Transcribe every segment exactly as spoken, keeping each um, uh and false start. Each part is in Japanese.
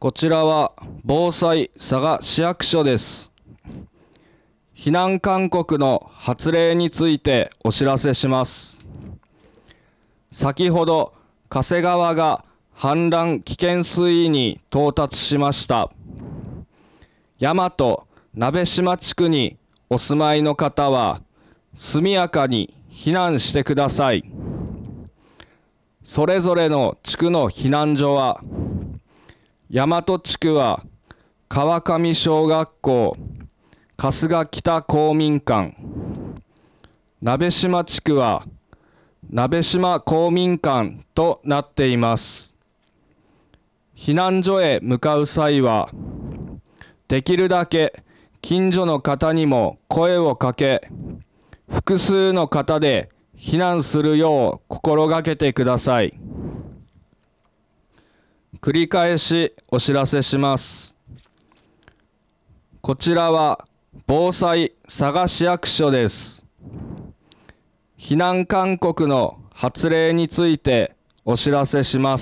こちらは防災佐賀市役所です。避難勧告の発令についてお知らせします。先ほど加瀬川が氾濫危険水位に到達しました。大和鍋島地区にお住まいの方は速やかに避難してください。それぞれの地区の避難所は、大和地区は川上小学校、春日北公民館、鍋島地区は鍋島公民館となっています。避難所へ向かう際は、できるだけ近所の方にも声をかけ、複数の方で避難するよう心がけてください。繰り返しお知らせします。こちらは防災佐賀市役所です。避難勧告の発令についてお知らせします。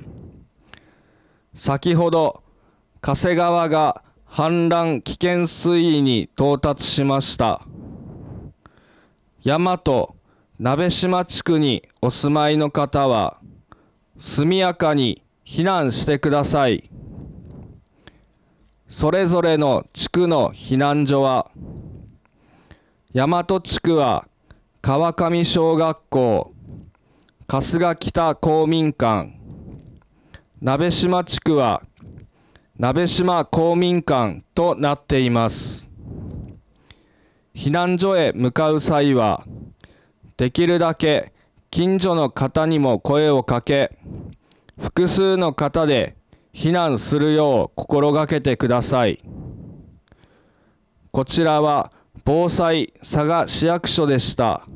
先ほど加瀬川が氾濫危険水位に到達しました。大和鍋島地区にお住まいの方は速やかに避難してください。それぞれの地区の避難所は、大和地区は川上小学校、春日北公民館、鍋島地区は鍋島公民館となっています。避難所へ向かう際は、できるだけ近所の方にも声をかけ、複数の方で避難するよう心がけてください。こちらは防災佐賀市役所でした。